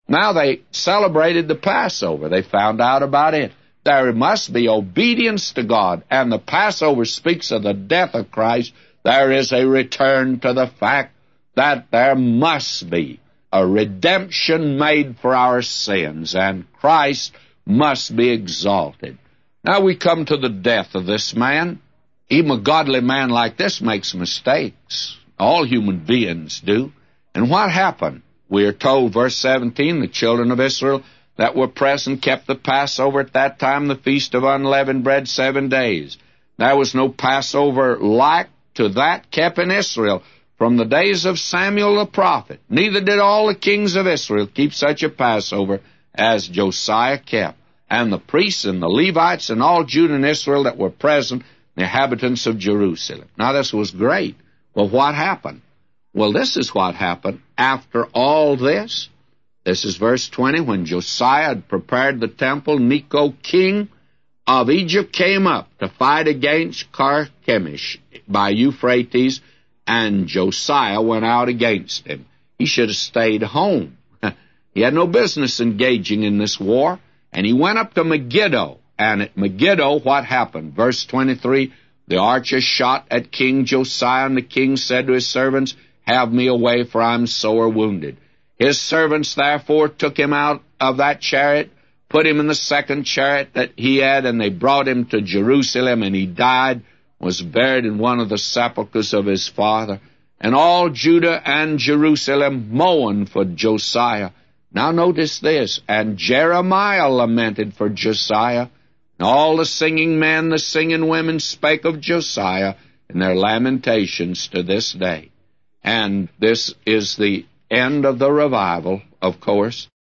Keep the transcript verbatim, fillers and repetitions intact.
Now they celebrated the Passover. They found out about it. There must be obedience to God, and the Passover speaks of the death of Christ. There is a return to the fact that there must be a redemption made for our sins, and Christ must be exalted. Now we come to the death of this man. Even a godly man like this makes mistakes. All human beings do. And what happened? We are told, verse seventeen, the children of Israel that were present kept the Passover at that time, the feast of unleavened bread, seven days. There was no Passover like to that kept in Israel from the days of Samuel the prophet. Neither did all the kings of Israel keep such a Passover as Josiah kept. And the priests and the Levites and all Judah and Israel that were present, the inhabitants of Jerusalem. Now this was great. Well, what happened? Well, this is what happened after all this. This is verse twenty. When Josiah had prepared the temple, Necho, king of Egypt, came up to fight against Carchemish by Euphrates, and Josiah went out against him. He should have stayed home. He had no business engaging in this war. And he went up to Megiddo. And at Megiddo, what happened? Verse twenty-three, the archers shot at King Josiah, and the king said to his servants, have me away, for I am sore wounded. His servants therefore took him out of that chariot, put him in the second chariot that he had, and they brought him to Jerusalem, and he died, was buried in one of the sepulchres of his father. And all Judah and Jerusalem mourned for Josiah. Now notice this, and Jeremiah lamented for Josiah, and all the singing men, the singing women spake of Josiah in their lamentations to this day. And this is the end of the revival, of course.